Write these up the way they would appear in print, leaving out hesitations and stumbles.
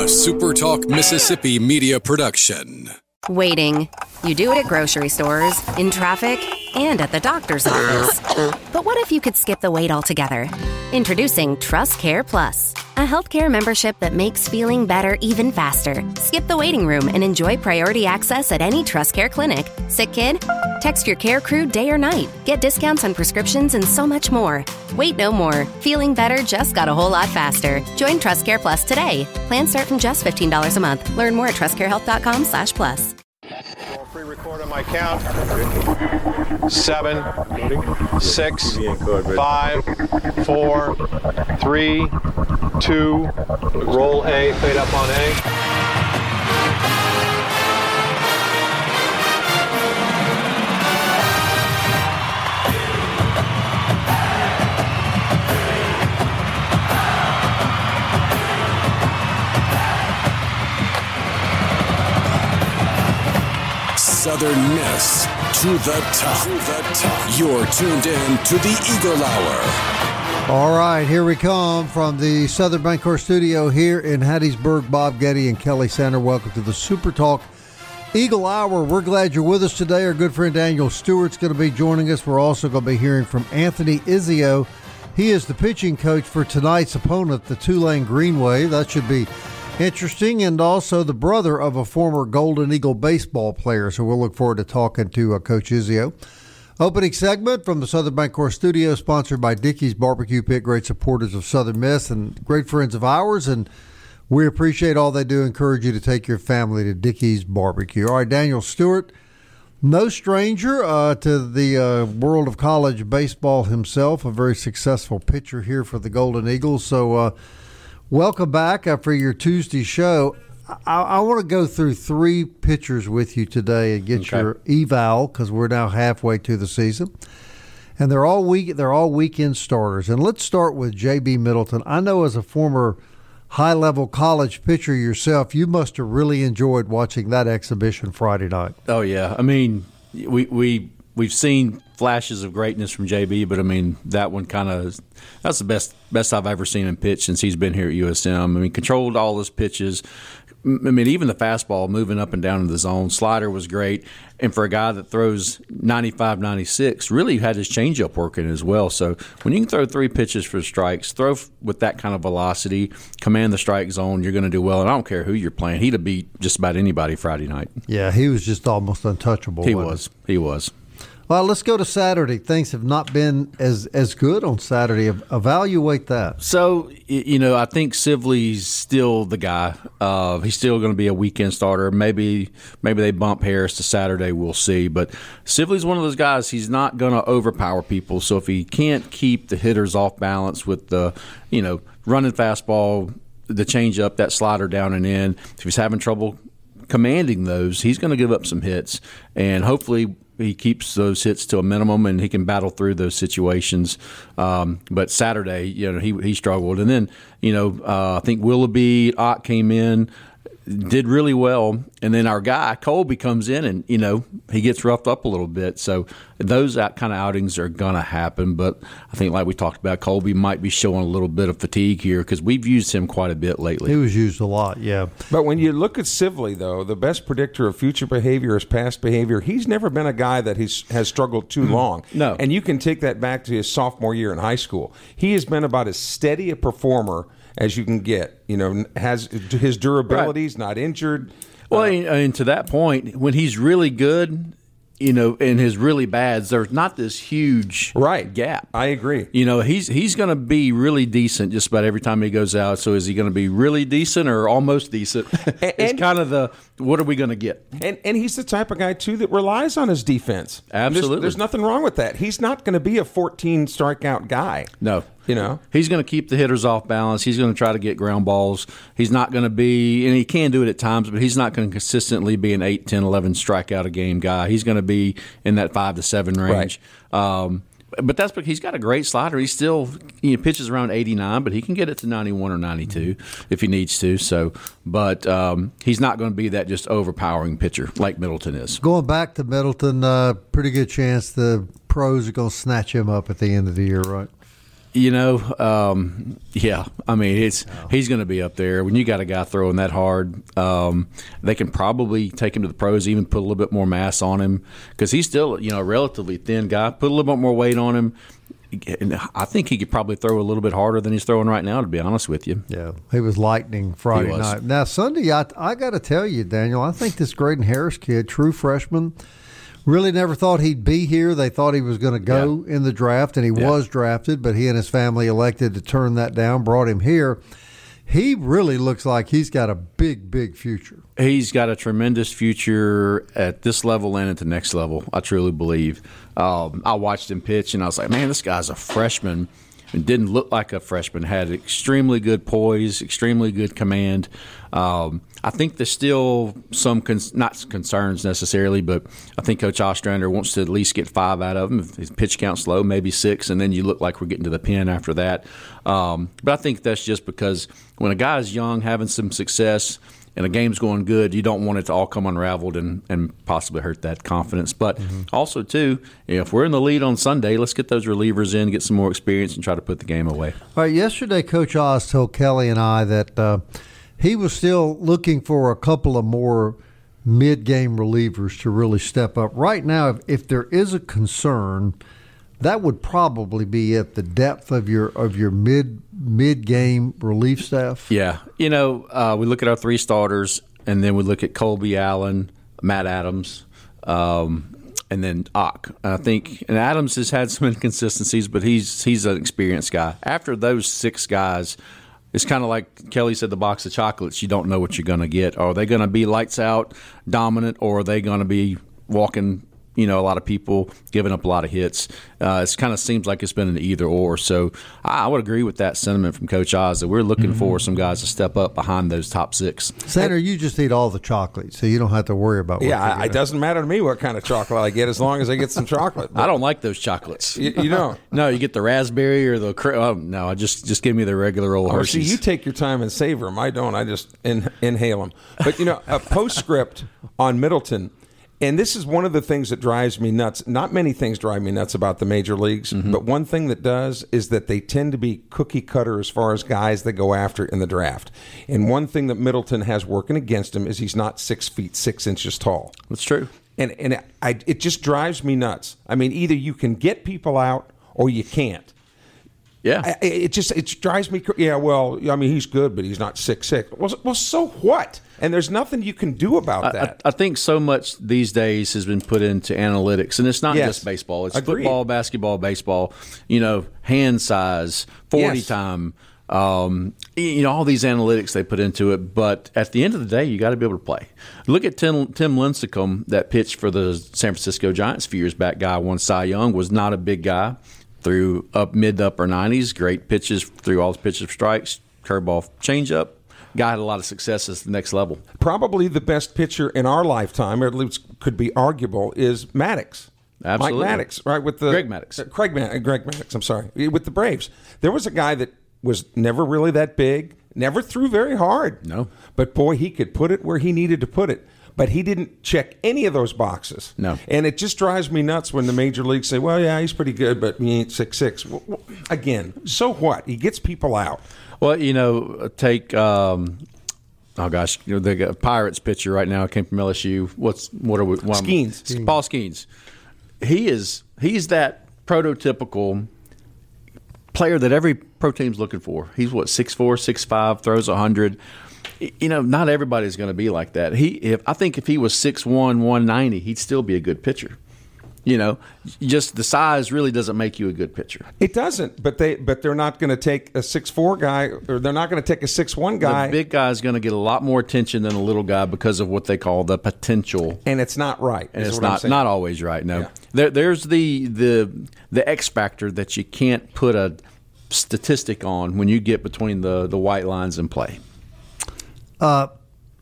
SuperTalk Mississippi media production. Waiting. You do it at grocery stores, in traffic, and at the doctor's office. But what if you could skip the wait altogether? Introducing TrustCare Plus, a healthcare membership that makes feeling better even faster. Skip the waiting room and enjoy priority access at any TrustCare clinic. Sick kid? Text your care crew day or night. Get discounts on prescriptions and so much more. Wait no more. Feeling better just got a whole lot faster. Join TrustCare Plus today. Plans start from just $15 a month. Learn more at trustcarehealth.com/plus. Pre-record on my count. 7, 6, 5, 4, 3, 2. Roll A, fade up on A. Southern Miss to the top. You're tuned in to the Eagle Hour. All right, here we come from the Southern Bancorp studio here in Hattiesburg. Bob Getty and Kelly Sander, welcome to the Super Talk Eagle Hour. We're glad you're with us today. Our good friend Daniel Stewart's going to be joining us. We're also going to be hearing from Anthony Izio. He is the pitching coach for tonight's opponent, the Tulane Green Wave. That should be interesting, and also the brother of a former Golden Eagle baseball player. So we'll look forward to talking to Coach Izio. Opening segment from the Southern Bancorp studio, sponsored by Dickey's Barbecue Pit, great supporters of Southern Miss and great friends of ours, and we appreciate all they do. Encourage you to take your family to Dickey's Barbecue. All right, Daniel Stewart, no stranger to the world of college baseball himself, a very successful pitcher here for the Golden Eagles. So welcome back for your Tuesday show. I want to go through three pitchers with you today and get your eval, because we're now halfway to the season, and they're all weekend starters. And let's start with J.B. Middleton. I know as a former high-level college pitcher yourself, you must have really enjoyed watching that exhibition Friday night. Oh yeah, I mean we've seen flashes of greatness from JB, but I mean that one that's the best I've ever seen him pitch since he's been here at USM. I mean, controlled all his pitches. I mean, even the fastball moving up and down in the zone. Slider was great. And for a guy that throws 95, 96, really had his changeup working as well. So when you can throw three pitches for strikes, throw with that kind of velocity, command the strike zone, you're going to do well. And I don't care who you're playing. He'd have beat just about anybody Friday night. Yeah, he was just almost untouchable. He was. Well, let's go to Saturday. Things have not been as good on Saturday. Evaluate that. So, I think Sibley's still the guy. He's still going to be a weekend starter. Maybe they bump Harris to Saturday. We'll see. But Sibley's one of those guys. He's not going to overpower people. So if he can't keep the hitters off balance with the, running fastball, the changeup, that slider down and in, if he's having trouble commanding those, he's going to give up some hits. And hopefully he keeps those hits to a minimum and he can battle through those situations. But Saturday, he struggled. And then, I think Willoughby, Ott came in, did really well. And then our guy, Colby, comes in and, he gets roughed up a little bit. So those kind of outings are going to happen. But I think, like we talked about, Colby might be showing a little bit of fatigue here because we've used him quite a bit lately. He was used a lot, yeah. But when you look at Sibley, though, the best predictor of future behavior is past behavior. He's never been a guy that has struggled too long. No. And you can take that back to his sophomore year in high school. He has been about as steady a performer as you can get. Has his durability, he's not injured. Well, and to that point, when he's really good, and his really bads, there's not this huge gap. I agree. He's going to be really decent just about every time he goes out. So is he going to be really decent or almost decent? It's kind of what are we going to get? And he's the type of guy, too, that relies on his defense. Absolutely. There's nothing wrong with that. He's not going to be a 14 strikeout guy. No. He's going to keep the hitters off balance. He's going to try to get ground balls. He's not going to be, and he can do it at times, but he's not going to consistently be an 8, 10, 11 strikeout a game guy. He's going to be in that 5 to 7 range. Right. But that's because he's got a great slider. He still pitches around 89, but he can get it to 91 or 92 if he needs to. So, but he's not going to be that just overpowering pitcher like Middleton is. Going back to Middleton, pretty good chance the pros are going to snatch him up at the end of the year, right? Yeah. I mean, he's going to be up there. When you got a guy throwing that hard, they can probably take him to the pros, even put a little bit more mass on him because he's still, a relatively thin guy. Put a little bit more weight on him. And I think he could probably throw a little bit harder than he's throwing right now, to be honest with you. Yeah, he was lightning Friday night. Now, Sunday, I got to tell you, Daniel, I think this Graydon Harris kid, true freshman, really never thought he'd be here. They thought he was going to go in the draft, and he was drafted, but he and his family elected to turn that down, brought him here. He really looks like he's got a big, big future. He's got a tremendous future at this level and at the next level, I truly believe. I watched him pitch, and I was like, man, this guy's a freshman. And didn't look like a freshman. Had extremely good poise, extremely good command. I think there's still some not concerns necessarily, but I think Coach Ostrander wants to at least get 5 out of him. If his pitch count's low, maybe 6, and then you look like we're getting to the pen after that. But I think that's just because when a guy's young, having some success, and a game's going good, you don't want it to all come unraveled and possibly hurt that confidence. But also, too, if we're in the lead on Sunday, let's get those relievers in, get some more experience, and try to put the game away. All right, yesterday Coach Oz told Kelly and I that he was still looking for a couple of more mid-game relievers to really step up. Right now, if there is a concern, that would probably be at the depth of your mid-game relief staff. Yeah. we look at our 3 starters, and then we look at Colby Allen, Matt Adams, and then Ock. I think – and Adams has had some inconsistencies, but he's an experienced guy. After those 6 guys, it's kind of like Kelly said, the box of chocolates. You don't know what you're going to get. Are they going to be lights out, dominant, or are they going to be walking – a lot of people giving up a lot of hits. It kind of seems like it's been an either or. So I would agree with that sentiment from Coach Oz that we're looking for some guys to step up behind those top 6. Sandra, you just eat all the chocolate, so you don't have to worry about what it doesn't matter to me what kind of chocolate I get as long as I get some chocolate. I don't like those chocolates. You don't? No, you get the raspberry or the no, just give me the regular old Hershey's. See, you take your time and savor them. I don't. I just inhale them. But, a postscript on Middleton. And this is one of the things that drives me nuts. Not many things drive me nuts about the major leagues, but one thing that does is that they tend to be cookie cutter as far as guys that go after in the draft. And one thing that Middleton has working against him is he's not 6 feet 6 inches tall. That's true. And it just drives me nuts. I mean, either you can get people out or you can't. Yeah. It drives me. Yeah, well, I mean, he's good, but he's not 6'6". Well, so what? And there's nothing you can do about that. I think so much these days has been put into analytics, and it's not just baseball. It's football, basketball, baseball, hand size, 40 time, all these analytics they put into it. But at the end of the day, you got to be able to play. Look at Tim Lincecum that pitched for the San Francisco Giants a few years back. Guy won Cy Young, was not a big guy. Threw mid to upper 90s, great pitches, threw all his pitches for strikes, curveball, changeup. Guy had a lot of success at the next level. Probably the best pitcher in our lifetime, or at least could be arguable, is Maddox. Absolutely. Mike Maddox, right? With the Greg Maddox. Greg Maddox, I'm sorry. With the Braves. There was a guy that was never really that big, never threw very hard. No. But, boy, he could put it where he needed to put it. But he didn't check any of those boxes. No. And it just drives me nuts when the major leagues say, well, yeah, he's pretty good, but he ain't 6'6". Well, again, so what? He gets people out. Well, take the Pirates pitcher right now came from LSU. What are we? Skeens. Paul Skeens. He's that prototypical player that every pro team's looking for. He's 6'4", 6'5", throws 100. Not everybody's going to be like that. I think if he was 6'1", 190, he'd still be a good pitcher. Just the size really doesn't make you a good pitcher. It doesn't, but they're not going to take a 6'4" guy, or they're not going to take a 6'1" guy. The big guy is going to get a lot more attention than a little guy because of what they call the potential. And it's not right. And it's not always right. No, there's the X factor that you can't put a statistic on when you get between the white lines in play.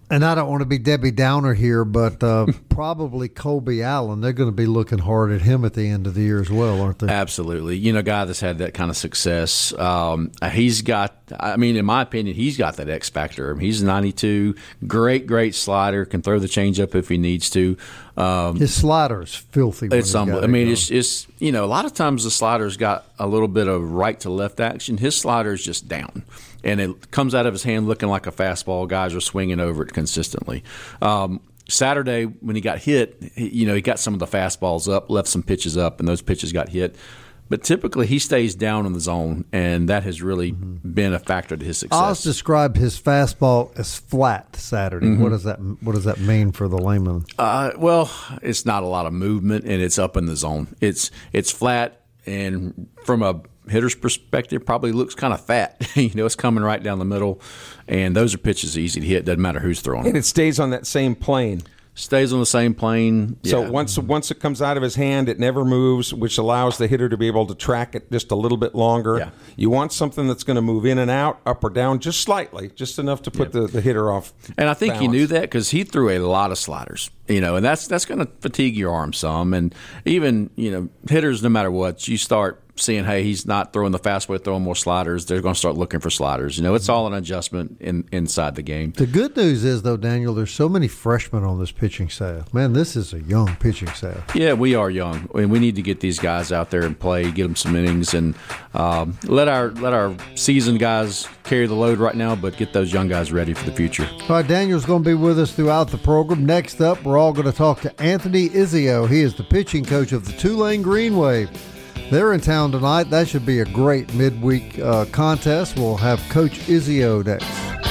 And I don't want to be Debbie Downer here, but probably Colby Allen. They're going to be looking hard at him at the end of the year as well, aren't they? Absolutely. A guy that's had that kind of success. He's got, in my opinion, he's got that X factor. He's 92, great slider, can throw the changeup if he needs to. His slider is filthy. It's unbelievable. It's a lot of times the slider's got a little bit of right to left action. His slider is just down, and it comes out of his hand looking like a fastball. Guys are swinging over it consistently. Saturday when he got hit, he got some of the fastballs up, left some pitches up, and those pitches got hit. But typically he stays down in the zone, and that has really been a factor to his success. Oz described his fastball as flat Saturday. What does that mean for the layman? Well, it's not a lot of movement, and it's up in the zone. It's flat, and from a hitter's perspective, probably looks kind of fat. It's coming right down the middle, and those are pitches easy to hit. Doesn't matter who's throwing it. And it stays on that same plane. Stays on the same plane. So once it comes out of his hand, it never moves, which allows the hitter to be able to track it just a little bit longer. Yeah. You want something that's going to move in and out, up or down, just slightly, just enough to put the hitter off. And I think balance. he knew that because he threw a lot of sliders. And that's going to fatigue your arm some. And even hitters, no matter what, you start seeing, hey, he's not throwing the fastball, throwing more sliders, they're going to start looking for sliders. It's all an adjustment inside the game. The good news is, though, Daniel, there's so many freshmen on this pitching staff. Man, this is a young pitching staff. Yeah, we are young. We need to get these guys out there and play, get them some innings, and let our seasoned guys carry the load right now, but get those young guys ready for the future. All right, Daniel's going to be with us throughout the program. Next up, we're all going to talk to Anthony Izio. He is the pitching coach of the Tulane Green Wave. They're in town tonight. That should be a great midweek contest. We'll have Coach Izio next.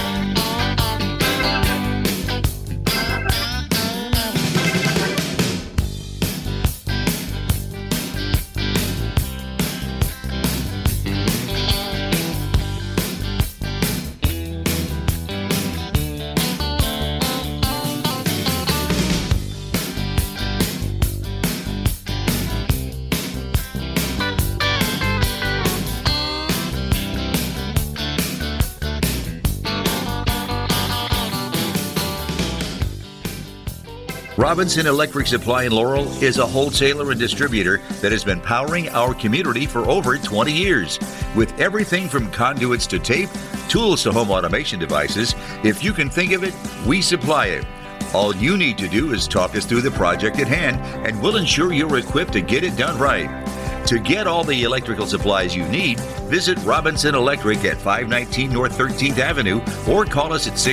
Robinson Electric Supply in Laurel is a wholesaler and distributor that has been powering our community for over 20 years. With everything from conduits to tape, tools to home automation devices, if you can think of it, we supply it. All you need to do is talk us through the project at hand, and we'll ensure you're equipped to get it done right. To get all the electrical supplies you need, visit Robinson Electric at 519 North 13th Avenue or call us at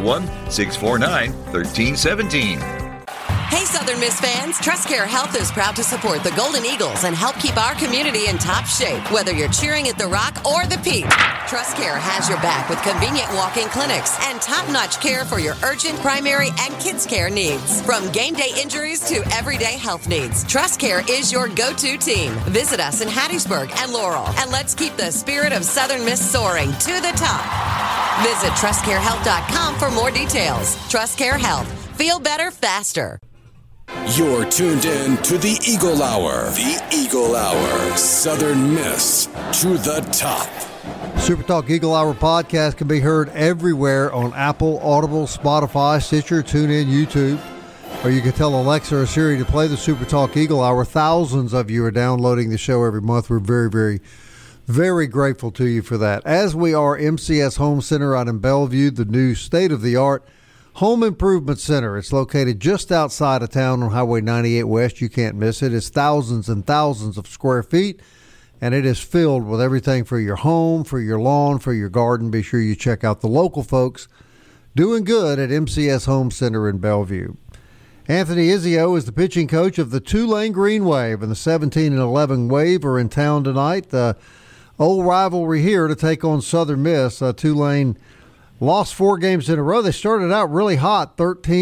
601-649-1317. Hey, Southern Miss fans, TrustCare Health is proud to support the Golden Eagles and help keep our community in top shape, whether you're cheering at the Rock or the Peak. TrustCare has your back with convenient walk-in clinics and top-notch care for your urgent, primary, and kids' care needs. From game day injuries to everyday health needs, TrustCare is your go-to team. Visit us in Hattiesburg and Laurel, and let's keep the spirit of Southern Miss soaring to the top. Visit TrustCareHealth.com for more details. TrustCare Health. Feel better faster. You're tuned in to the Eagle Hour. The Eagle Hour. Southern Miss to the top. Super Talk Eagle Hour podcast can be heard everywhere on Apple, Audible, Spotify, Stitcher, TuneIn, YouTube. Or you can tell Alexa or Siri to play the Super Talk Eagle Hour. Thousands of you are downloading the show every month. We're very, very, very grateful to you for that. As we are MCS Home Center out in Bellevue, the new state-of-the-art Home Improvement Center. It's located just outside of town on Highway 98 West. You can't miss it. It's thousands and thousands of square feet, and it is filled with everything for your home, for your lawn, for your garden. Be sure you check out the local folks doing good at MCS Home Center in Bellevue. Anthony Izio is the pitching coach of the Tulane Green Wave, and the 17-11 Wave are in town tonight. The old rivalry here to take on Southern Miss. Tulane lost 4 games in a row. They started out really hot,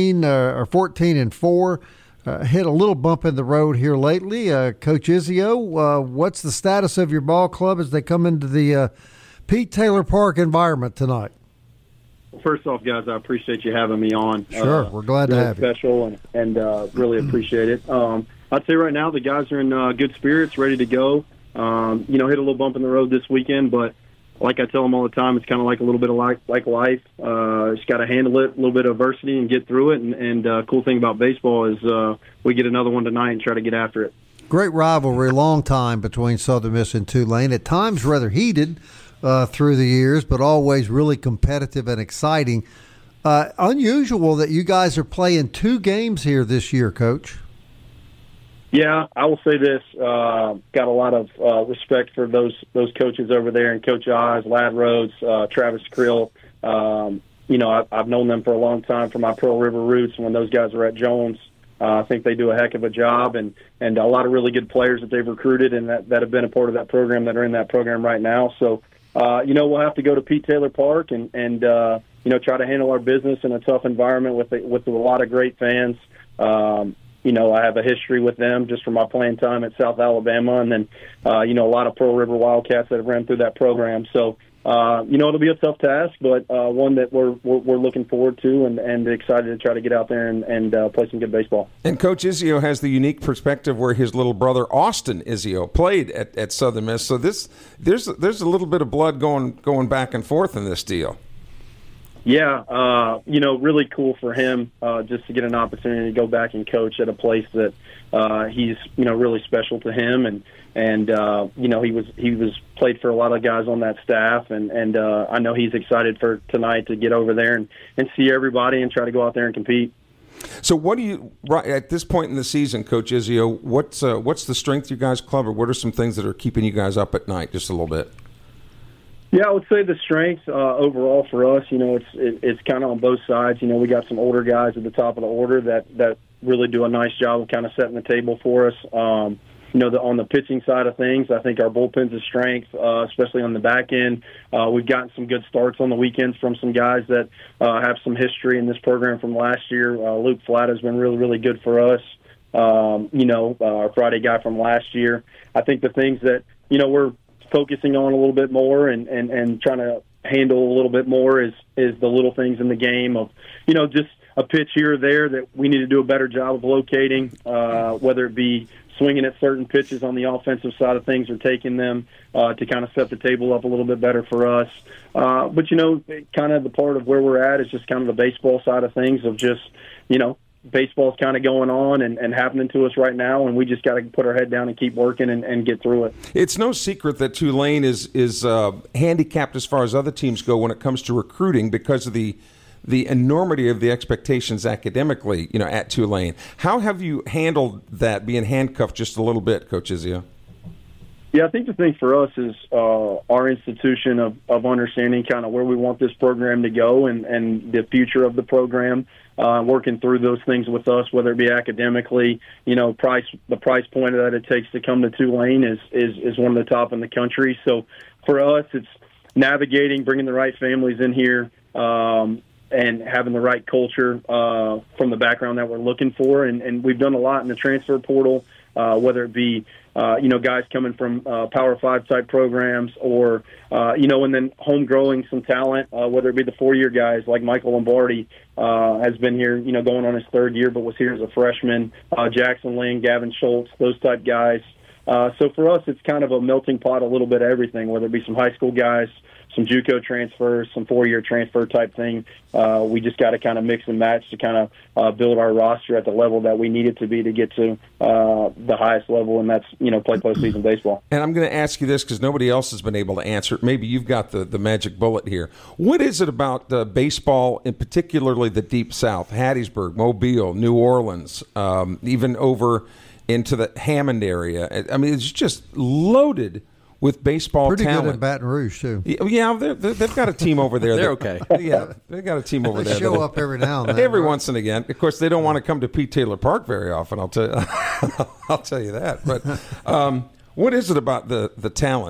14-4. Hit a little bump in the road here lately. Coach Izio, what's the status of your ball club as they come into the Pete Taylor Park environment tonight? First off, guys, I appreciate you having me on. Sure, we're glad really to have special you. And really appreciate it. I'd say right now the guys are in good spirits, ready to go. Hit a little bump in the road this weekend, but like I tell them all the time, it's kind of like a little bit of like life. Just got to handle it, a little bit of adversity, and get through it. And cool thing about baseball is we get another one tonight and try to get after it. Great rivalry, long time between Southern Miss and Tulane. At times rather heated through the years, but always really competitive and exciting. Unusual that you guys are playing 2 games here this year, Coach. Yeah, I will say this. Got a lot of respect for those coaches over there, and Coach Oz, Ladd Rhodes, Travis Krill. I've known them for a long time from my Pearl River roots when those guys were at Jones. I think they do a heck of a job, and a lot of really good players that they've recruited and that have been a part of that program that are in that program right now. So, we'll have to go to Pete Taylor Park and try to handle our business in a tough environment with a lot of great fans. I have a history with them just from my playing time at South Alabama, and then, a lot of Pearl River Wildcats that have ran through that program. So, it'll be a tough task, but one that we're looking forward to and excited to try to get out there and play some good baseball. And Coach Izio has the unique perspective where his little brother Austin Izio played at Southern Miss. So there's a little bit of blood going back and forth in this deal. Yeah, really cool for him just to get an opportunity to go back and coach at a place that he's really special to him, and he was played for a lot of guys on that staff, and I know he's excited for tonight to get over there and see everybody and try to go out there and compete. So what do you, at this point in the season, Coach Izio, what's the strength you guys club, or what are some things that are keeping you guys up at night just a little bit? Yeah, I would say the strength overall for us, it's kind of on both sides. We got some older guys at the top of the order that really do a nice job of kind of setting the table for us. On the pitching side of things, I think our bullpen's a strength, especially on the back end. We've gotten some good starts on the weekends from some guys that have some history in this program from last year. Luke Flatt has been really, really good for us. Our Friday guy from last year. I think the things that, we're focusing on a little bit more and trying to handle a little bit more is the little things in the game of, just a pitch here or there that we need to do a better job of locating, whether it be swinging at certain pitches on the offensive side of things or taking them to kind of set the table up a little bit better for us. But, kind of the part of where we're at is just kind of the baseball side of things of just, baseball's kind of going on and happening to us right now, and we just got to put our head down and keep working and get through it. It's no secret that Tulane is handicapped as far as other teams go when it comes to recruiting because of the enormity of the expectations academically, at Tulane. How have you handled that, being handcuffed just a little bit, Coach Izio? Yeah, I think the thing for us is our institution of understanding kind of where we want this program to go and the future of the program. Working through those things with us, whether it be academically, the price point that it takes to come to Tulane is one of the top in the country. So for us, it's navigating, bringing the right families in here, and having the right culture from the background that we're looking for. And we've done a lot in the transfer portal, whether it be guys coming from Power 5 type programs or, and then home growing some talent, whether it be the 4-year guys like Michael Lombardi has been here, going on his 3rd year, but was here as a freshman, Jackson Ling, Gavin Schultz, those type guys. So for us, it's kind of a melting pot, a little bit of everything, whether it be some high school guys, some JUCO transfers, some 4-year transfer type thing. We just got to kind of mix and match to kind of build our roster at the level that we need it to be to get to the highest level, and that's, play postseason baseball. And I'm going to ask you this because nobody else has been able to answer it. Maybe you've got the magic bullet here. What is it about baseball, and particularly the Deep South, Hattiesburg, Mobile, New Orleans, even over into the Hammond area? I mean, it's just loaded with baseball pretty talent. Good in Baton Rouge, too. Yeah, they've got a team over there. They're okay. Yeah, they've got a team over there. They show up every now and then. Every once and again. Of course, they don't want to come to Pete Taylor Park very often, I'll tell you that. But what is it about the talent?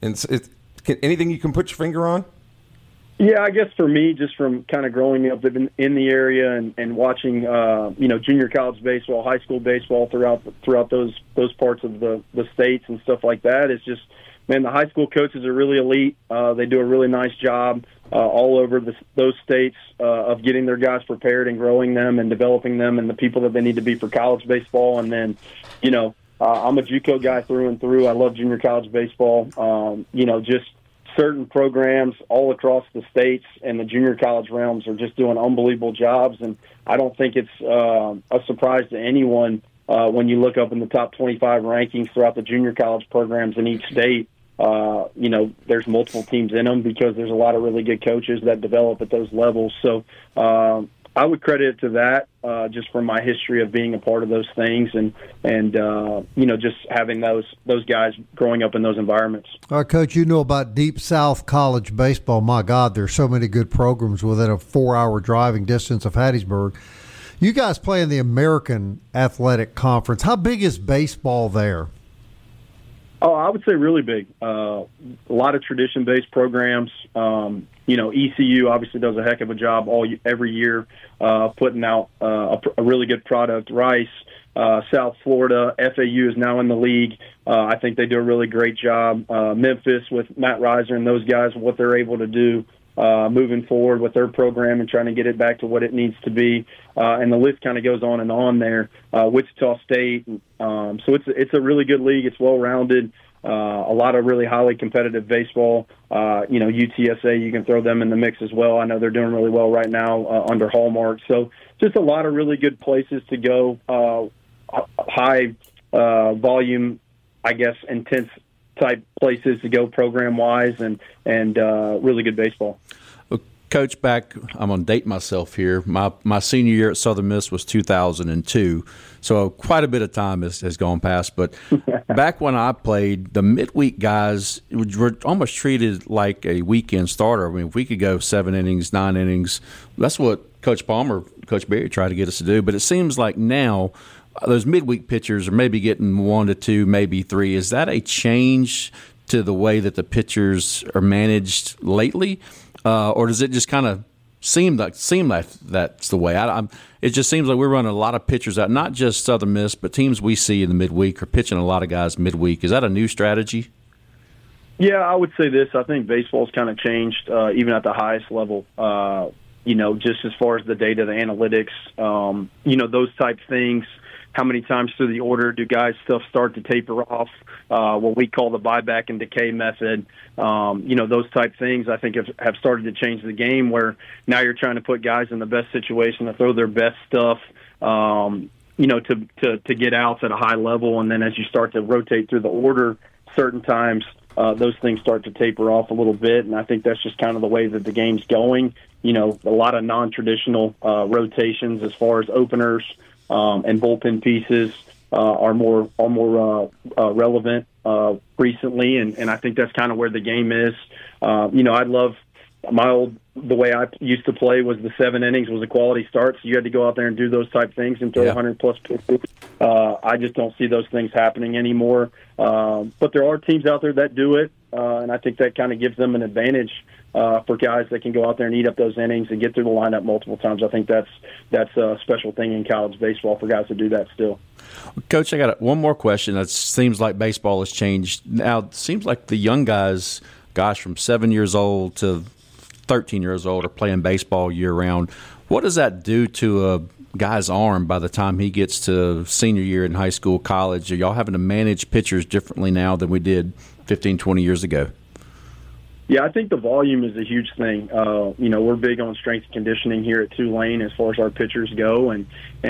Anything you can put your finger on? Yeah, I guess for me, just from kind of growing up in the area and watching, junior college baseball, high school baseball throughout those parts of the states and stuff like that, it's just, man, the high school coaches are really elite. They do a really nice job all over those states of getting their guys prepared and growing them and developing them and the people that they need to be for college baseball. And then, I'm a JUCO guy through and through. I love junior college baseball. Just certain programs all across the states and the junior college realms are just doing unbelievable jobs. And I don't think it's a surprise to anyone when you look up in the top 25 rankings throughout the junior college programs in each state. There's multiple teams in them because there's a lot of really good coaches that develop at those levels. So I would credit it to that, just from my history of being a part of those things and just having those guys growing up in those environments. All right, Coach, you know about Deep South College baseball. My God, there's so many good programs within a 4-hour driving distance of Hattiesburg. You guys play in the American Athletic Conference. How big is baseball there? Oh, I would say really big. A lot of tradition-based programs. ECU obviously does a heck of a job every year putting out a really good product. Rice, South Florida, FAU is now in the league. I think they do a really great job. Memphis with Matt Reiser and those guys, what they're able to do moving forward with their program and trying to get it back to what it needs to be. And the list kind of goes on and on there. Wichita State. So it's a really good league. It's well-rounded. A lot of really highly competitive baseball. UTSA, you can throw them in the mix as well. I know they're doing really well right now under Hallmark. So just a lot of really good places to go, high volume, I guess, intense type places to go program-wise and really good baseball. Coach, I'm going to date myself here. My senior year at Southern Miss was 2002, so quite a bit of time has gone past. But back when I played, the midweek guys were almost treated like a weekend starter. I mean, if we could go 7 innings, 9 innings, that's what Coach Palmer, Coach Berry tried to get us to do. But it seems like now those midweek pitchers are maybe getting 1 to 2, maybe 3. Is that a change to the way that the pitchers are managed lately? Or does it just kind of seem like that's the way? It just seems like we're running a lot of pitchers out, not just Southern Miss, but teams we see in the midweek are pitching a lot of guys midweek. Is that a new strategy? Yeah, I would say this. I think baseball's kind of changed, even at the highest level. Just as far as the data, the analytics, those type things. How many times through the order do guys stuff start to taper off? What we call the buyback and decay method. Those type things I think have started to change the game where now you're trying to put guys in the best situation to throw their best stuff, to get outs at a high level. And then as you start to rotate through the order, certain times those things start to taper off a little bit. And I think that's just kind of the way that the game's going. A lot of non-traditional rotations as far as openers, and bullpen pieces are more relevant recently, and I think that's kind of where the game is. I'd love the way I used to play was the 7 innings was a quality start, so you had to go out there and do those type things and throw 100-plus pitches. I just don't see those things happening anymore. But there are teams out there that do it, and I think that kind of gives them an advantage for guys that can go out there and eat up those innings and get through the lineup multiple times. I think that's a special thing in college baseball for guys to do that still. Coach, I got one more question. It seems like baseball has changed. Now, it seems like the young guys, from 7 years old to 13 years old are playing baseball year-round. What does that do to a guy's arm by the time he gets to senior year in high school, college? Are y'all having to manage pitchers differently now than we did 15, 20 years ago? Yeah, I think the volume is a huge thing. We're big on strength and conditioning here at Tulane as far as our pitchers go, and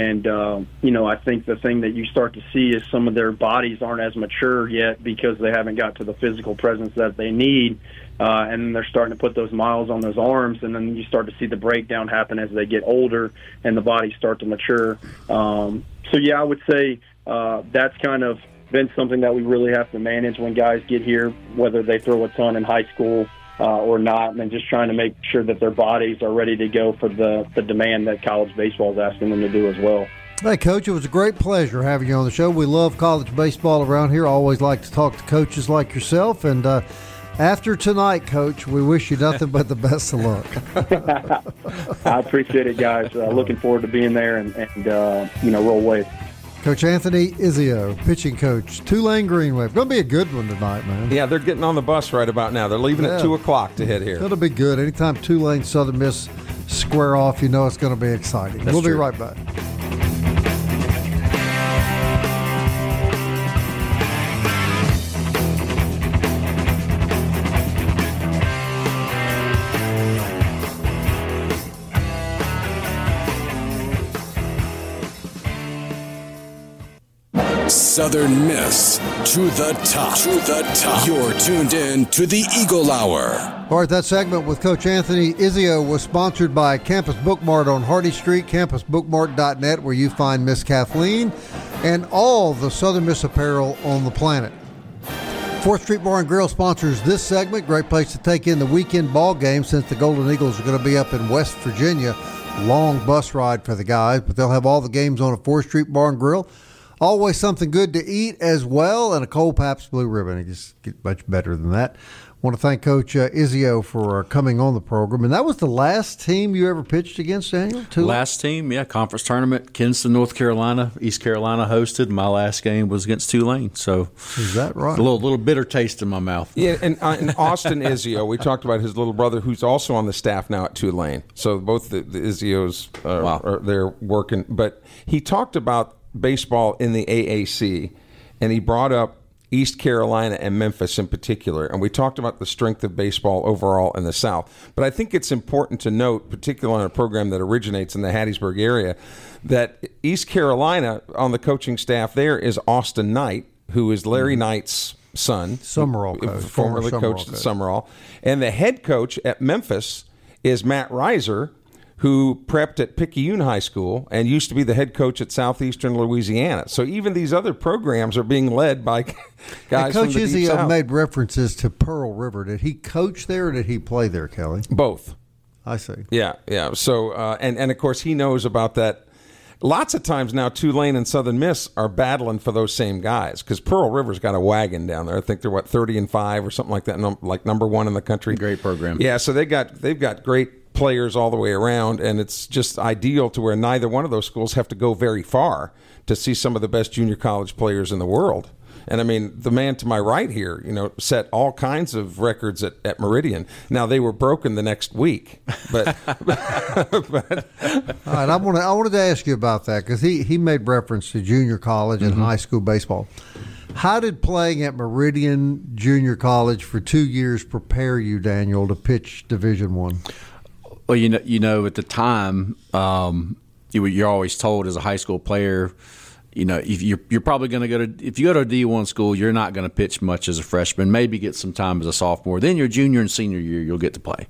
I think the thing that you start to see is some of their bodies aren't as mature yet because they haven't got to the physical presence that they need, and they're starting to put those miles on those arms, and then you start to see the breakdown happen as they get older and the bodies start to mature. I would say that's kind of been something that we really have to manage when guys get here, whether they throw a ton in high school or not, and then just trying to make sure that their bodies are ready to go for the demand that college baseball is asking them to do as well. Hey, Coach, it was a great pleasure having you on the show. We love college baseball around here. I always like to talk to coaches like yourself. And after tonight, Coach, we wish you nothing but the best of luck. I appreciate it, guys. Looking forward to being there and roll away. Coach Anthony Izio, pitching coach, Tulane Green Wave. Going to be a good one tonight, man. Yeah, they're getting on the bus right about now. They're leaving at 2 o'clock to hit here. It'll be good. Anytime Tulane Southern Miss square off, it's going to be exciting. We'll be right back. Southern Miss to the top. To the top. You're tuned in to the Eagle Hour. All right, that segment with Coach Anthony Izio was sponsored by Campus Bookmart on Hardy Street, campusbookmart.net, where you find Miss Kathleen and all the Southern Miss apparel on the planet. 4th Street Bar and Grill sponsors this segment. Great place to take in the weekend ball game since the Golden Eagles are going to be up in West Virginia. Long bus ride for the guys, but they'll have all the games on a 4th Street Bar and Grill. Always something good to eat as well, and a cold Pabst Blue Ribbon. It just gets much better than that. I want to thank Coach Izio for coming on the program. And that was the last team you ever pitched against, Daniel? Last team, yeah, conference tournament, Kinston, North Carolina. East Carolina hosted. My last game was against Tulane. So is that right? A little bitter taste in my mouth. Yeah, and Austin Izio, we talked about his little brother who's also on the staff now at Tulane. So both the Izios are there working. But he talked about baseball in the AAC, and he brought up East Carolina and Memphis in particular, and we talked about the strength of baseball overall in the South. But I think it's important to note, particularly on a program that originates in the Hattiesburg area, that East Carolina, on the coaching staff there, is Austin Knight, who is Larry Knight's son, Summerall coach, formerly coached at Summerall. And the head coach at Memphis is Matt Reiser, who prepped at Picayune High School and used to be the head coach at Southeastern Louisiana. So even these other programs are being led by guys Coach from the Deep South. made references to Pearl River. Did he coach there or did he play there, Kelly? Both. I see. Yeah. So, and of course, he knows about that. Lots of times now, Tulane and Southern Miss are battling for those same guys because Pearl River's got a wagon down there. I think they're 30-5 or something like that, like number one in the country. Great program. Yeah, so they've got great players all the way around, and it's just ideal to where neither one of those schools have to go very far to see some of the best junior college players in the world. And I mean, the man to my right here, set all kinds of records at Meridian. Now they were broken the next week, but. All right, I wanted to ask you about that because he made reference to junior college and high school baseball. How did playing at Meridian Junior College for 2 years prepare you, Daniel, to pitch Division I? Well, at the time, you're always told as a high school player. If you're probably going to if you go to a D1 school, you're not going to pitch much as a freshman, maybe get some time as a sophomore. Then your junior and senior year, you'll get to play.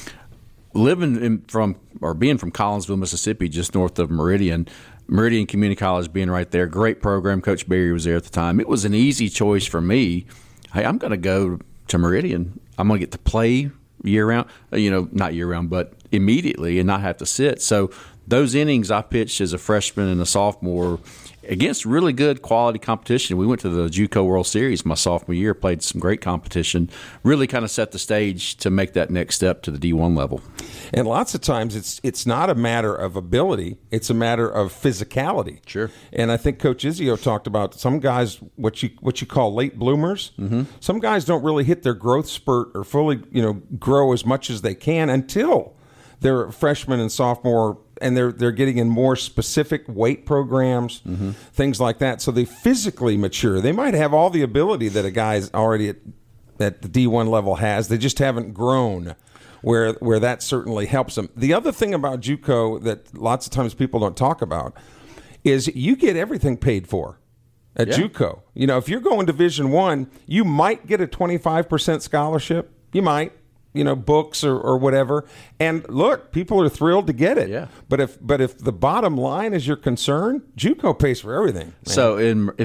Being from Collinsville, Mississippi, just north of Meridian Community College being right there, great program. Coach Berry was there at the time. It was an easy choice for me. Hey, I'm going to go to Meridian. I'm going to get to play year-round, not year-round, but immediately and not have to sit. So those innings I pitched as a freshman and a sophomore against really good quality competition. We went to the JUCO World Series my sophomore year, played some great competition, really kind of set the stage to make that next step to the D1 level. And lots of times it's not a matter of ability, it's a matter of physicality. Sure. And I think Coach Izio talked about some guys, what you call late bloomers. Mm-hmm. Some guys don't really hit their growth spurt or fully, grow as much as they can until they're freshmen and sophomore, and they're getting in more specific weight programs, things like that. So they physically mature. They might have all the ability that a guy's already at the D1 level has. They just haven't grown, where that certainly helps them. The other thing about JUCO that lots of times people don't talk about is you get everything paid for at JUCO. If you're going Division I, you might get a 25% scholarship. You might. Books or whatever. And look, people are thrilled to get it. Yeah. But if the bottom line is your concern, JUCO pays for everything. Man. So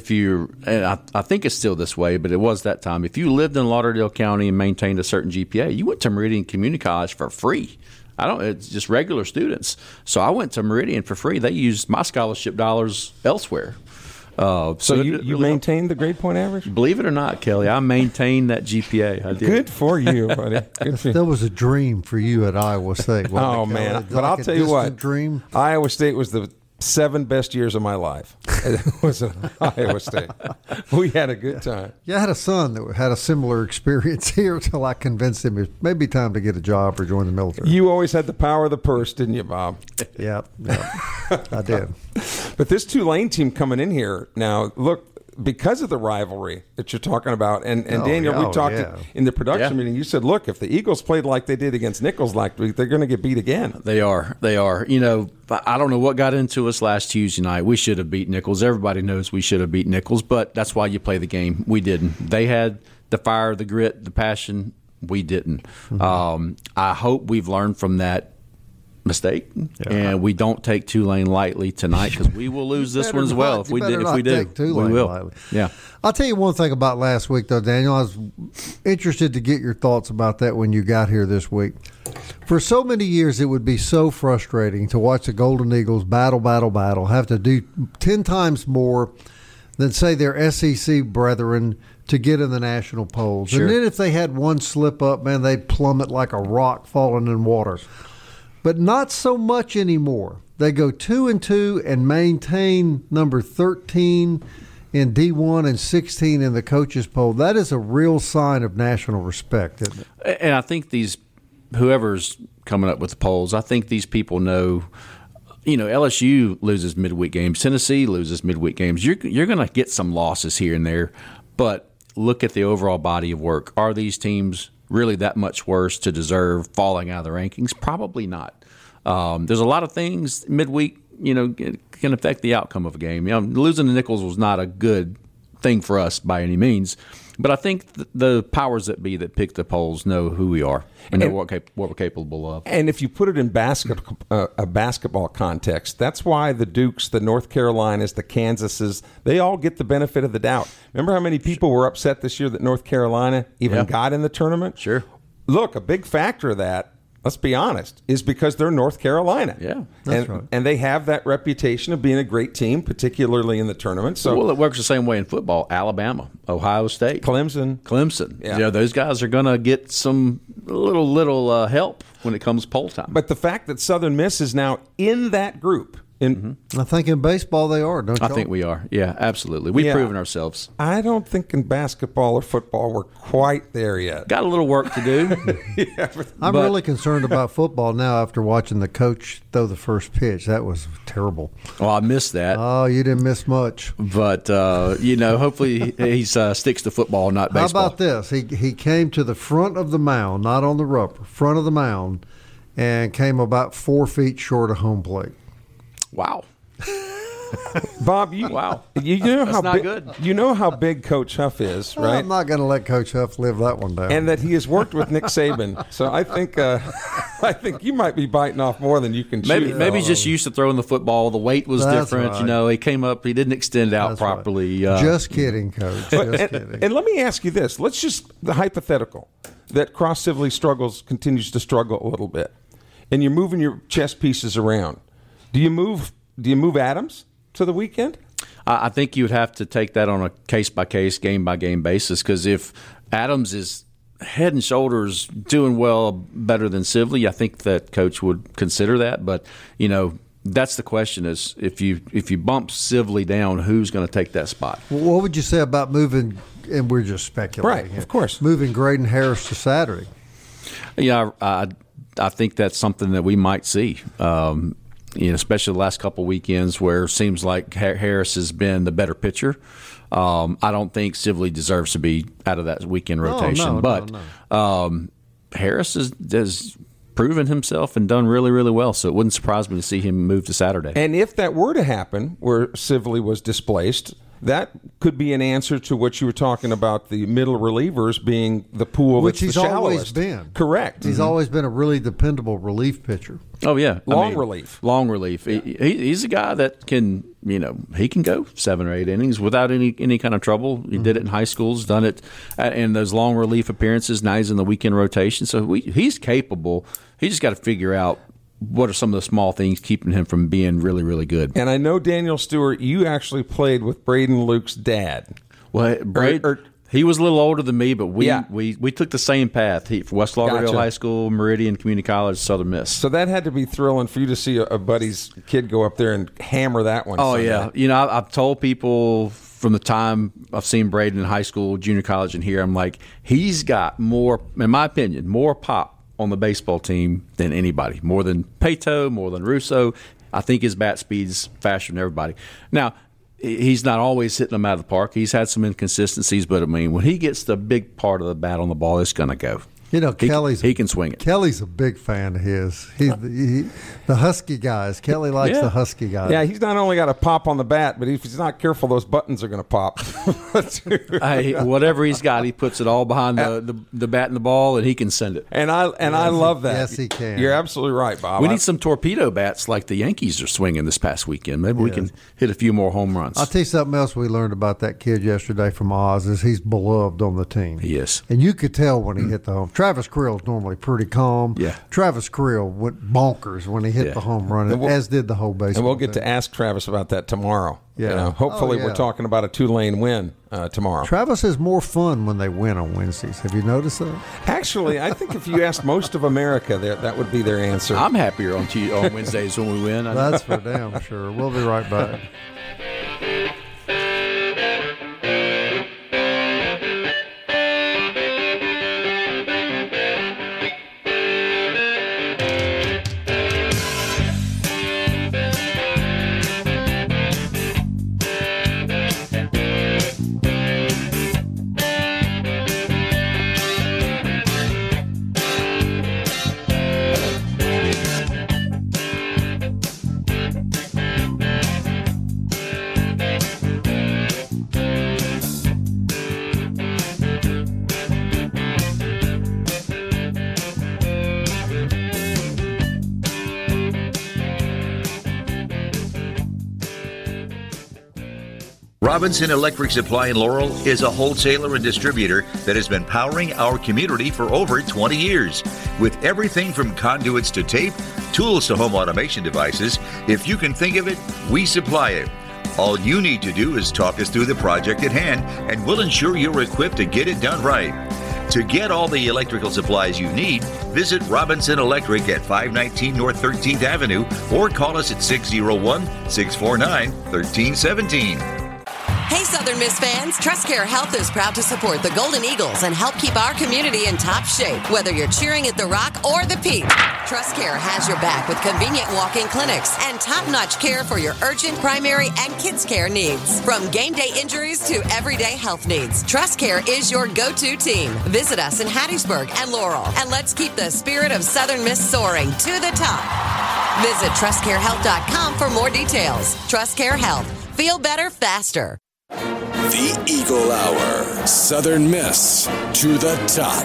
I think it's still this way, but it was that time. If you lived in Lauderdale County and maintained a certain GPA, you went to Meridian Community College for free. It's just regular students. So I went to Meridian for free. They used my scholarship dollars elsewhere. So you maintained the grade point average? Believe it or not, Kelly, I maintained that GPA. I did. Good for you, buddy. Good for you. That was a dream for you at Iowa State. Oh, man. But I'll tell you what. Dream. Iowa State was the 7 best years of my life. It was at Iowa State. We had a good time. Yeah, I had a son that had a similar experience here until I convinced him it may be time to get a job or join the military. You always had the power of the purse, didn't you, Bob? Yeah, I did. But this Tulane team coming in here now, look, because of the rivalry that you're talking about. And Daniel, we talked in the production meeting. You said, look, if the Eagles played like they did against Nichols last week, they're going to get beat again. They are. You know, I don't know what got into us last Tuesday night. We should have beat Nichols. Everybody knows we should have beat Nichols, but that's why you play the game. We didn't. They had the fire, the grit, the passion. We didn't. Mm-hmm. I hope we've learned from that mistake, and we don't take Tulane lightly tonight, because we will lose this one as well if we do. We will. Lightly. Yeah. I'll tell you one thing about last week, though, Daniel. I was interested to get your thoughts about that when you got here this week. For so many years, it would be so frustrating to watch the Golden Eagles battle, have to do 10 times more than, say, their SEC brethren to get in the national polls. Sure. And then if they had one slip up, man, they'd plummet like a rock falling in water. But not so much anymore. They go 2-2 and maintain number 13 in D1 and 16 in the coaches poll. That is a real sign of national respect, isn't it? And I think whoever's coming up with the polls, I think these people know. You know, LSU loses midweek games. Tennessee loses midweek games. You're going to get some losses here and there, but look at the overall body of work. Are these teams really that much worse to deserve falling out of the rankings? Probably not. There's a lot of things midweek, you know, can affect the outcome of a game. You know, losing to Nichols was not a good thing for us by any means, but I think the powers that be that pick the polls know who we are and know what we're capable of. And if you put it in a basketball context, that's why the Dukes, the North Carolinas, the Kansases, they all get the benefit of the doubt. Remember how many people were upset this year that North Carolina even got in the tournament? Sure. Look, a big factor of that, let's be honest, is because they're North Carolina. Yeah, that's right. And they have that reputation of being a great team, particularly in the tournament. So, well, it works the same way in football. Alabama, Ohio State, Clemson. Yeah. You know, those guys are going to get some little help when it comes poll time. But the fact that Southern Miss is now in that group. I think in baseball they are, don't you? I think we are. Yeah, absolutely. We've proven ourselves. I don't think in basketball or football we're quite there yet. Got a little work to do. I'm really concerned about football now after watching the coach throw the first pitch. That was terrible. Well, I missed that. Oh, you didn't miss much. But, you know, hopefully he sticks to football, not baseball. How about this? He came to the front of the mound, not on the rubber, front of the mound, and came about 4 feet short of home plate. Wow. Bob, you know how not big, good. You know how big Coach Huff is, right? I'm not going to let Coach Huff live that one down. And that he has worked with Nick Saban. So I think you might be biting off more than you can chew. Maybe he's just used to throwing the football. The weight was different. Right. You know, he came up, he didn't extend out properly. Right. Just kidding, Coach. Kidding. And let me ask you this. Let's just, the hypothetical, that Cross Sibley continues to struggle a little bit. And you're moving your chess pieces around. Do you move Adams to the weekend? I think you would have to take that on a case-by-case, game-by-game basis, because if Adams is head and shoulders doing well, better than Sibley, I think that coach would consider that. But, you know, that's the question is if you bump Sibley down, who's going to take that spot? Well, what would you say about moving, and we're just speculating. Right, of course. Moving Graydon Harris to Saturday? Yeah, I think that's something that we might see. You know, especially the last couple weekends where it seems like Harris has been the better pitcher. I don't think Sibley deserves to be out of that weekend rotation. No. Harris has proven himself and done really, really well, so it wouldn't surprise me to see him move to Saturday. And if that were to happen, where Sibley was displaced, that could be an answer to what you were talking about, the middle relievers being the pool which that's the shallowest. Which he's always been. Correct. He's always been a really dependable relief pitcher. Oh, yeah. Long relief. He's a guy that can, you know, he can go 7 or 8 innings without any kind of trouble. He did it in high schools, done it in those long relief appearances. Now he's in the weekend rotation. So he's capable. He just got to figure out what are some of the small things keeping him from being really, really good. And I know, Daniel Stewart, you actually played with Braden Luke's dad. Well, he was a little older than me, but we took the same path. West Lauderdale High School, Meridian Community College, Southern Miss. So that had to be thrilling for you to see a buddy's kid go up there and hammer that one. Oh, Sunday. Yeah. You know, I've told people from the time I've seen Braden in high school, junior college, and here, I'm like, he's got more, in my opinion, more pop on the baseball team than anybody, more than Pato, more than Russo. I think his bat speed's faster than everybody. Now, he's not always hitting them out of the park. He's had some inconsistencies, but I mean, when he gets the big part of the bat on the ball, it's going to go. You know, he can swing it. Kelly's a big fan of his. He's the Husky guys. Kelly likes the Husky guys. Yeah, he's not only got a pop on the bat, but if he's not careful, those buttons are going to pop. Whatever he's got, he puts it all behind the bat and the ball, and he can send it. And I love that. Yes, he can. You're absolutely right, Bob. We need some torpedo bats like the Yankees are swinging this past weekend. Maybe we can hit a few more home runs. I'll tell you something else we learned about that kid yesterday from Oz is he's beloved on the team. He is. And you could tell when he hit the home. Travis Creel is normally pretty calm. Yeah. Travis Creel went bonkers when he hit the home run, as did the whole baseball. And we'll get team. to ask Travis about that tomorrow. Yeah. Hopefully we're talking about a Tulane win tomorrow. Travis has more fun when they win on Wednesdays. Have you noticed that? Actually, I think if you asked most of America, that would be their answer. I'm happier on Wednesdays when we win. That's for damn sure. We'll be right back. Robinson Electric Supply in Laurel is a wholesaler and distributor that has been powering our community for over 20 years. With everything from conduits to tape, tools to home automation devices, if you can think of it, we supply it. All you need to do is talk us through the project at hand, and we'll ensure you're equipped to get it done right. To get all the electrical supplies you need, visit Robinson Electric at 519 North 13th Avenue or call us at 601-649-1317. Hey, Southern Miss fans, TrustCare Health is proud to support the Golden Eagles and help keep our community in top shape, whether you're cheering at the Rock or the Peak. TrustCare has your back with convenient walk-in clinics and top-notch care for your urgent, primary, and kids' care needs. From game day injuries to everyday health needs, TrustCare is your go-to team. Visit us in Hattiesburg and Laurel, and let's keep the spirit of Southern Miss soaring to the top. Visit TrustCareHealth.com for more details. TrustCare Health. Feel better faster. The Eagle Hour. Southern Miss to the top.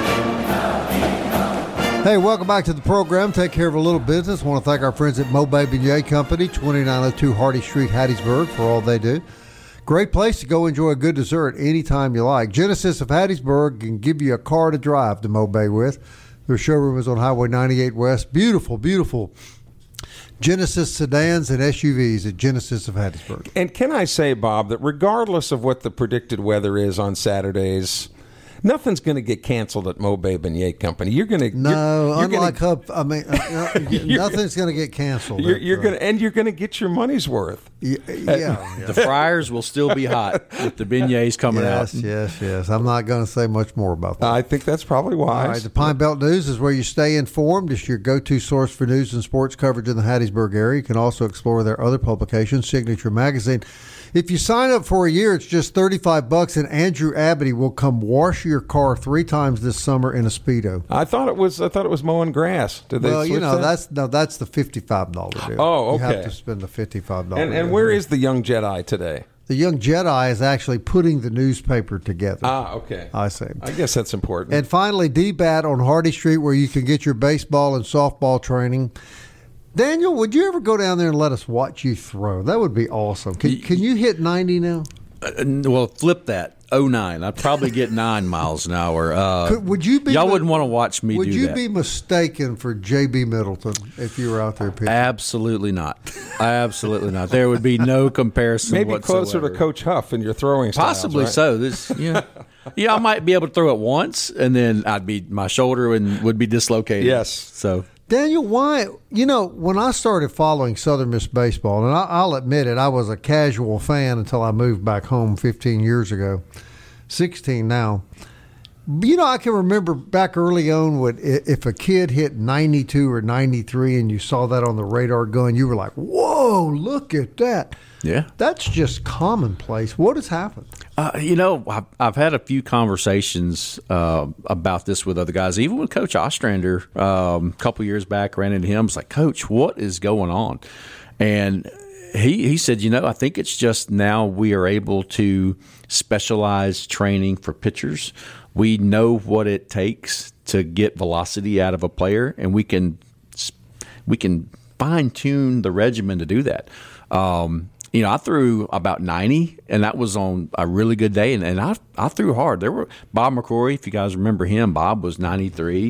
Hey, welcome back to the program. Take care of a little business. I want to thank our friends at Mobay Beignet Company, 2902 Hardy Street, Hattiesburg, for all they do. Great place to go enjoy a good dessert anytime you like. Genesis of Hattiesburg can give you a car to drive to Mobay with. Their showroom is on Highway 98 West. Beautiful, beautiful Genesis sedans and SUVs at Genesis of Hattiesburg. And can I say, Bob, that regardless of what the predicted weather is on Saturdays, nothing's going to get canceled at Mobay Beignet Company. You're going to nothing's going to get canceled. You're going to get your money's worth. Yeah. The fryers will still be hot with the beignets coming out. Yes. I'm not going to say much more about that. I think that's probably wise. All right, the Pine Belt News is where you stay informed. It's your go-to source for news and sports coverage in the Hattiesburg area. You can also explore their other publications, Signature Magazine. If you sign up for a year, it's just $35, and Andrew Abity will come wash your car 3 times this summer in a Speedo. I thought it was mowing grass. Did they switch that? That's the $55 deal. Oh, okay. You have to spend the $55. And where is the young Jedi today? The young Jedi is actually putting the newspaper together. Ah, okay. I see. I guess that's important. And finally, D-Bat on Hardy Street, where you can get your baseball and softball training. Daniel, would you ever go down there and let us watch you throw? That would be awesome. Can you hit 90 now? Well, flip that. 09. I'd probably get 9 miles an hour. Would you be? Y'all wouldn't want to watch me do that. Would you be mistaken for J.B. Middleton if you were out there pitching? Absolutely not. Absolutely not. There would be no comparison Maybe whatsoever. Closer to Coach Huff in your throwing styles, Possibly right? so. Yeah, I might be able to throw it once, and then my shoulder would be dislocated. Yes. So. Daniel, why? When I started following Southern Miss baseball, and I'll admit it, I was a casual fan until I moved back home 15 years ago, 16 now. You know, I can remember back early on if a kid hit 92 or 93 and you saw that on the radar gun, you were like, whoa, look at that. Yeah. That's just commonplace. What has happened? You know, I've had a few conversations about this with other guys, even with Coach Ostrander a couple years back. Ran into him. I was like, Coach, what is going on? And he said, you know, I think it's just now we are able to specialize training for pitchers. We know what it takes to get velocity out of a player, and we can fine-tune the regimen to do that. You know, I threw about 90, and that was on a really good day, and I threw hard. There were Bob McCrory, if you guys remember him. Bob was 93,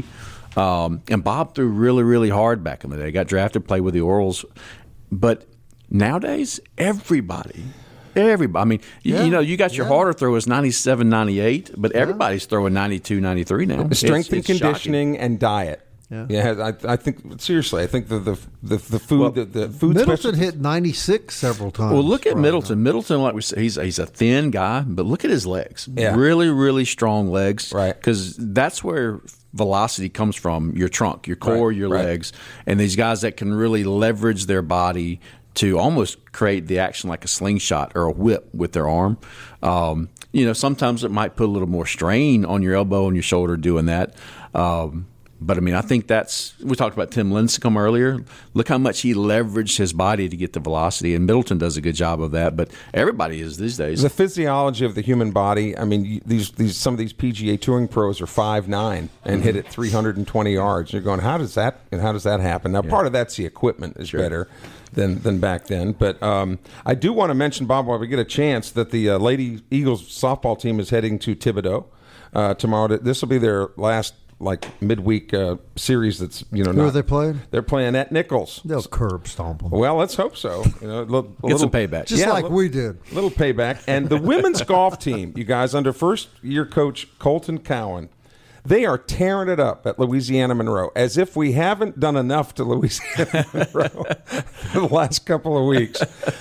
and Bob threw really, really hard back in the day. Got drafted, played with the Orioles. But nowadays, everybody. I mean, you know, you got your harder throw is 97, 98, but everybody's throwing 92, 93 now. Strength and conditioning shocking. And diet. Yeah, I think seriously. I think the food the food. Middleton hit 96 several times. Well, look at Middleton. Middleton, like we said, he's a thin guy, but look at his legs. Yeah. Really, really strong legs. Right. Because that's where velocity comes from: your trunk, your core, your legs, and these guys that can really leverage their body to almost create the action like a slingshot or a whip with their arm. You know, sometimes it might put a little more strain on your elbow and your shoulder doing that. But, I mean, I think we talked about Tim Lincecum earlier. Look how much he leveraged his body to get the velocity, and Middleton does a good job of that. But everybody is these days. The physiology of the human body, I mean, some of these PGA Touring pros are 5'9" and hit it 320 yards. You're going, how does that happen? Now, part of that's the equipment is better than back then. But I do want to mention, Bob, while we get a chance, that the Lady Eagles softball team is heading to Thibodaux tomorrow. This will be their last midweek series. That's Who are they playing? They're playing at Nichols. They'll curb stomp them. Well, let's hope so. You know, get some payback, just like we did. Little payback. And the women's golf team, you guys, under first-year coach Colton Cowan, they are tearing it up at Louisiana Monroe, as if we haven't done enough to Louisiana Monroe for the last couple of weeks.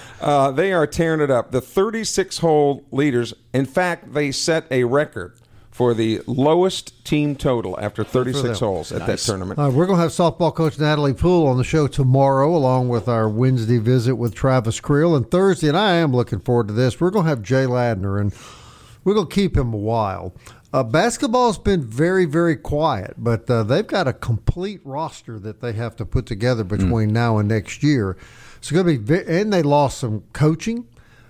They are tearing it up. The 36-hole leaders, in fact, they set a record for the lowest team total after 36 holes at that tournament. We're going to have softball coach Natalie Poole on the show tomorrow, along with our Wednesday visit with Travis Creel. And Thursday, and I am looking forward to this, we're going to have Jay Ladner, and we're going to keep him a while. Basketball's been very, very quiet, but they've got a complete roster that they have to put together between now and next year. It's going to be, and they lost some coaching.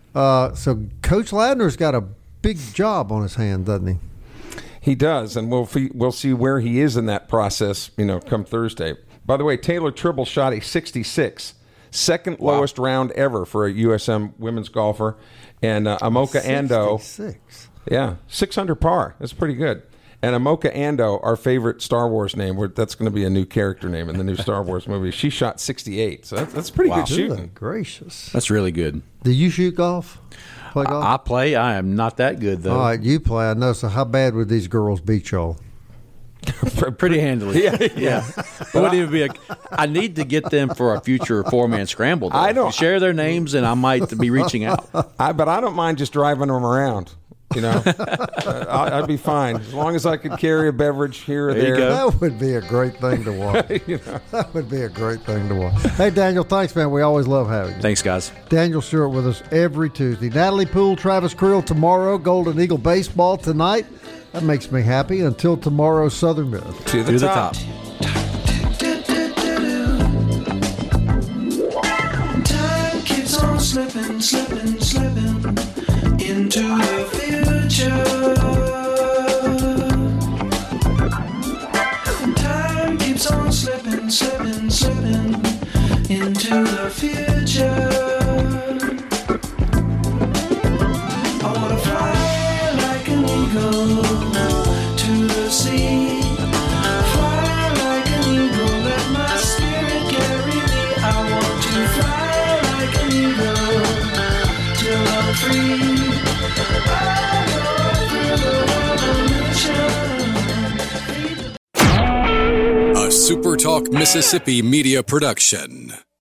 So Coach Ladner's got a big job on his hand, doesn't he? He does, and we'll see where he is in that process, you know, come Thursday. By the way, Taylor Tribble shot a 66, second lowest round ever for a USM women's golfer, and Amoka Ando. 66. Yeah, 6 under par. That's pretty good. And Amoka Ando, our favorite Star Wars name, that's going to be a new character name in the new Star Wars movie. She shot 68, so that's pretty good shooting. Good gracious. That's really good. Do you shoot golf? Play golf? I play. I am not that good, though. All right, you play. I know. So how bad would these girls beat y'all? Pretty handily. Yeah. It wouldn't even be I need to get them for a future four-man scramble, though. I know. Share their names, and I might be reaching out. But I don't mind just driving them around. You know, I'd be fine as long as I could carry a beverage here or there. That would be a great thing to watch. That would be a great thing to watch. Hey, Daniel, thanks, man. We always love having you. Thanks, guys. Daniel Stewart with us every Tuesday. Natalie Poole, Travis Creel tomorrow. Golden Eagle baseball tonight. That makes me happy. Until tomorrow, Southern Miss. To the top. Time keeps on slipping into the future. Time keeps on slipping into the future. I wanna fly like an eagle to the sea. Fly like an eagle, let my spirit carry me. I want to fly like an eagle till I'm free. A SuperTalk Mississippi media production.